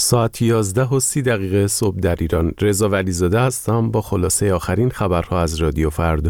ساعت 11:30 صبح در ایران. رضا ولیزاده هستم با خلاصه آخرین خبرها از رادیو فردا.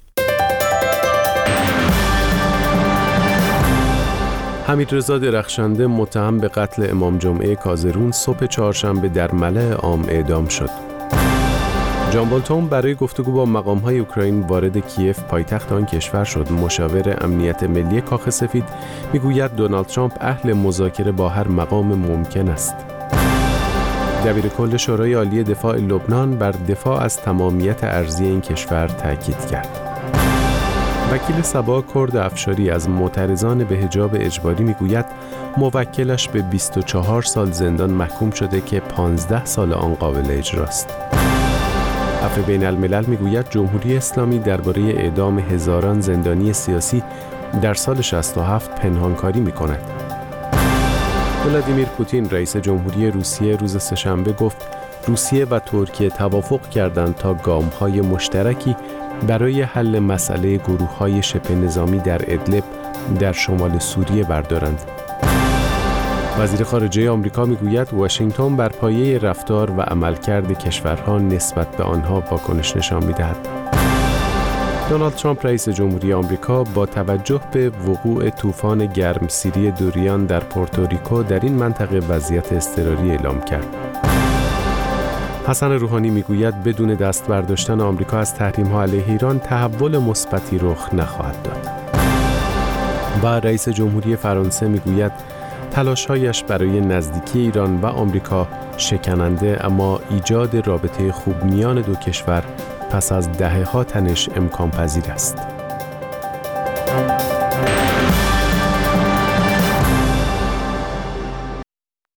حمیدرضا درخشنده متهم به قتل امام جمعه کازرون صبح چهارشنبه در ملأ عام اعدام شد. جان بولتون برای گفتگو با مقام‌های اوکراین وارد کیف پایتخت آن کشور شد. مشاور امنیت ملی کاخ سفید میگوید دونالد ترامپ اهل مذاکره با هر مقام ممکن است. دبیرکل شورای عالی دفاع لبنان بر دفاع از تمامیت ارضی این کشور تاکید کرد. وکیل صبا کرد افشاری از معترضان به حجاب اجباری میگوید موکلش به 24 سال زندان محکوم شده که 15 سال آن قابل اجراست. عفو بین الملل میگوید جمهوری اسلامی درباره اعدام هزاران زندانی سیاسی در سال 67 پنهانکاری میکند. ولادیمیر پوتین رئیس جمهوری روسیه روز سه‌شنبه گفت روسیه و ترکیه توافق کردند تا گام‌های مشترکی برای حل مسئله گروه‌های شبه نظامی در ادلب در شمال سوریه بردارند. وزیر خارجه آمریکا میگوید واشنگتن بر پایه رفتار و عملکرد کشورها نسبت به آنها واکنش نشان می‌دهد. دونالد ترامپ رئیس جمهوری آمریکا با توجه به وقوع طوفان گرمسیری دوریان در پورتوریکو در این منطقه وضعیت اضطراری اعلام کرد. حسن روحانی میگوید بدون دست برداشتن آمریکا از تحریم‌ها علیه ایران تحول مثبتی رخ نخواهد داد. و رئیس جمهوری فرانسه میگوید تلاش‌هایش برای نزدیکی ایران و آمریکا شکننده، اما ایجاد رابطه خوب میان دو کشور پس از دهه‌ها تنش امکان پذیر است.